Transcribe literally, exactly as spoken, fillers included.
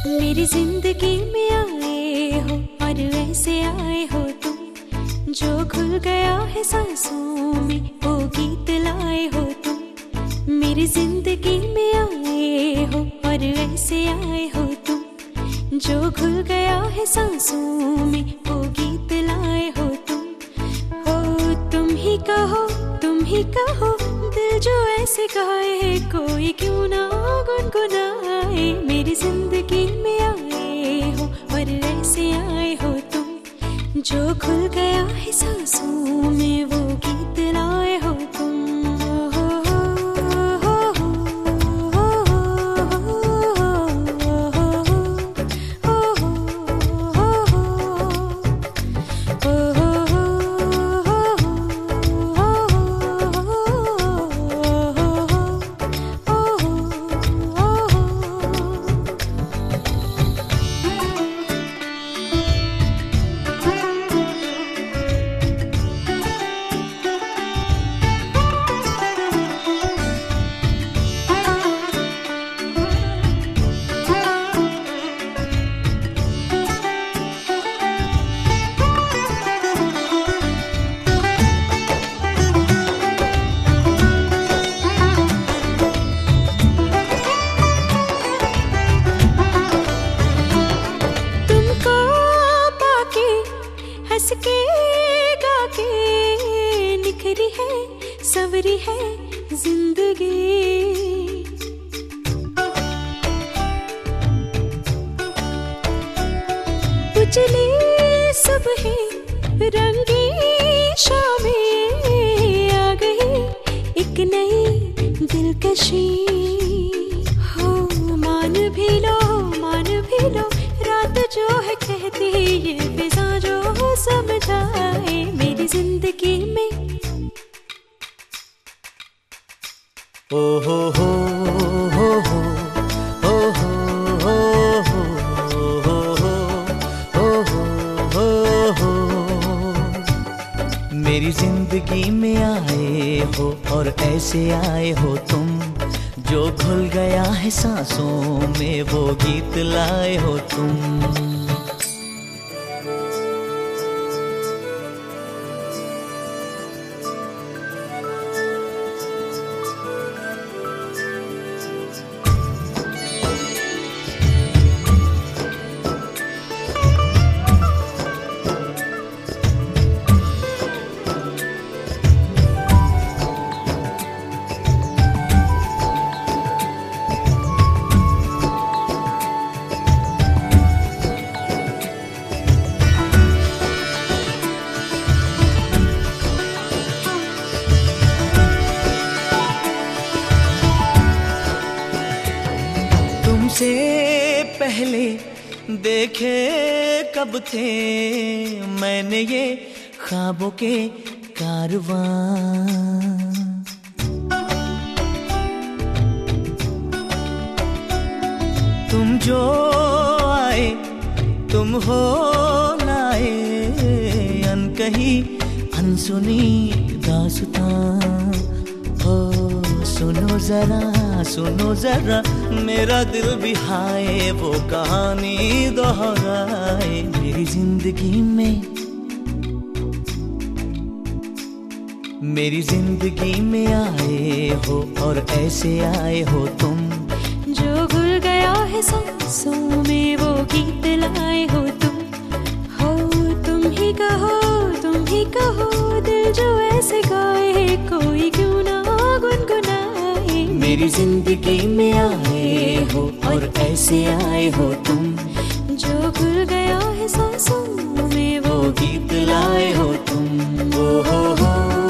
मेरी जिंदगी में आए हो और ऐसे आए हो तुम, जो खुल गया है सांसों में वो गीत लाए हो तुम। मेरी जिंदगी में आए हो और ऐसे आए हो तुम, जो खुल गया है सांसों में वो गीत लाए हो तुम। हो तुम ही कहो, तुम ही कहो, दिल जो ऐसे गाए कोई क्यों ना गुनगुनाए। मेरी जिंदगी में आए हो और ऐसे आए हो तुम, जो खुल गया है सांसों में वो गीत लाए हो तुम। हंस के गा के निखरी है सवरी है जिंदगी, उजली सुबह रंगी शामें आ गई एक नई दिलकशी। हो मान भी लो, मान भी लो, रात जो है कहती ये फिजा जो समझाए। मेरी जिंदगी में ओ हो हो हो हो ओ हो हो हो हो हो हो हो। मेरी जिंदगी में आए हो और ऐसे आए हो तुम, जो खुल गया है सांसों में वो गीत लाए हो तुम। तुमसे पहले देखे कब थे मैंने ये ख्वाबों के कारवां। तुम जो आए तुम हो लाए अनकही अनसुनी दास्तां। हो सुनो जरा, सुनो जरा, मेरा दिल भी हाय वो कहानी दोहराए। मेरी जिंदगी में, मेरी जिंदगी में आए हो और ऐसे आए हो तुम, जो घुल गया है सांसों में वो गीत लाए हो तुम। हो तुम ही कहो, तुम ही कहो, दिल जो ऐसे गाए कोई क्यों ना गुनगुनाए। मेरी जिंदगी में आए हो और ऐसे आए हो तुम, जो घुल गया है सांसों में वो गीत लाए हो तुम। ओ हो हो